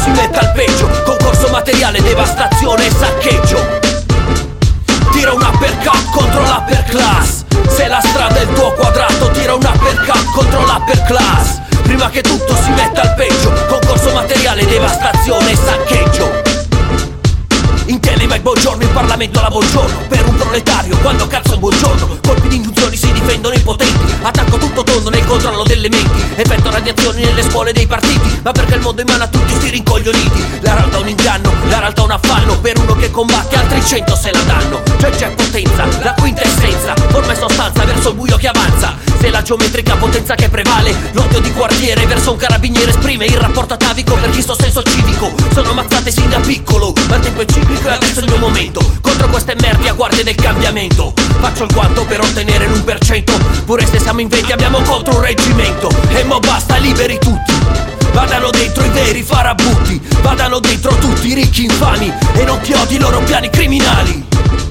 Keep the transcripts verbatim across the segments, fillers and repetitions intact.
si metta al peggio. Concorso materiale, devastazione e saccheggio. Tira un uppercut contro l'upper class. Se la strada è il tuo quadrato, tira un uppercut contro l'upper class. Prima che tutto si metta al peggio. Concorso materiale, devastazione e saccheggio. In Telemac buongiorno, in Parlamento la buongiorno. Per un proletario, quando cazzo è un buongiorno. Colpi di ingiunzioni si difendono i potenti. Attacco tutto tondo nel controllo delle menti. Effetto radiazioni nelle scuole dei partiti. Ma perché il mondo in mano a tutti sti rincoglioniti. La realtà è un inganno, la realtà è un affanno. Per uno che combatte altri cento se la danno. Cioè c'è potenza, la quintessenza. Forma e sostanza verso il buio che avanza. Se la geometrica potenza che prevale, l'odio di quartiere verso un carabiniere esprime il rapporto atavico per chi sto senso civico. Sono ammazzate sin da piccolo, ma il tempo è ciclico e adesso è il mio momento. Contro queste merdi a guardia del cambiamento. Faccio il quanto per ottenere l'uno per cento. Pure se siamo in venti abbiamo contro un reggimento. E mo basta, liberi tutti. Vadano dentro i veri farabutti. Vadano dentro tutti i ricchi infami. E non chiodi i loro piani criminali.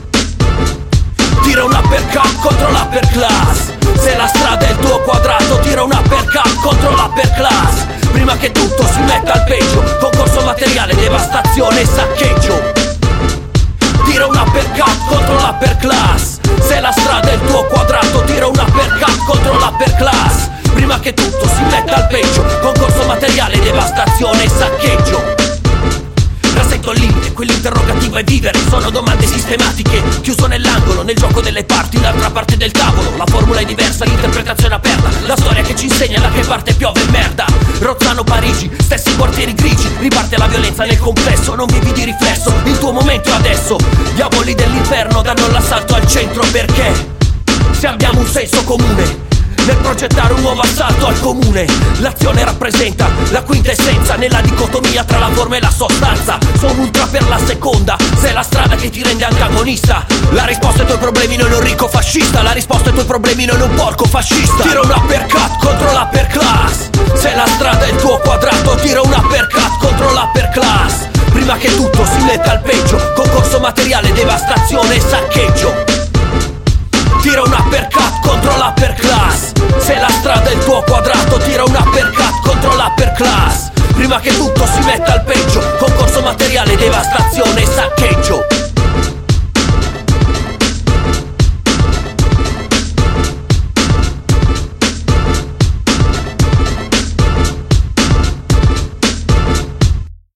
Tira un uppercut contro l'upper class. Se la strada è il tuo quadrato, tira un uppercut contro l'upper class. Prima che tutto si metta al peggio. Concorso materiale, devastazione e saccheggio. Tira un uppercut contro l'upper class. Se la strada è il tuo quadrato, tira un uppercut contro l'upper class. Prima che tutto si metta al peggio. Concorso materiale, devastazione e saccheggio. Rassetto il limite, quell'interrogativo è vivere. Sono domande sistematiche, chiuso nell'angolo, nel gioco delle parti, d'altra parte del tavolo. La formula è diversa, l'interpretazione aperta. La storia che ci insegna da che parte piove merda. Rozzano, Parigi, stessi quartieri grigi. Riparte la violenza nel complesso, non vivi di riflesso. Il tuo momento è adesso. Diavoli dell'inferno danno l'assalto al centro perché se abbiamo un senso comune nel progettare un nuovo assalto al comune. L'azione rappresenta la quintessenza nella dicotomia tra la forma e la sostanza. Sono ultra per la seconda, se è la strada che ti rende antagonista. La risposta ai tuoi problemi non è un ricco fascista. La risposta ai tuoi problemi non è un porco fascista. Tira un uppercut contro l'upper class. Se la strada è il tuo quadrato, tira un uppercut contro l'upper class. Prima che tutto si metta al peggio. Concorso materiale, devastazione e saccheggio. Tira un uppercut contro l'upper class. Se la strada è il tuo quadrato, tira un uppercut contro l'upper class. Prima che tutto si metta al peggio. Concorso materiale, devastazione e saccheggio.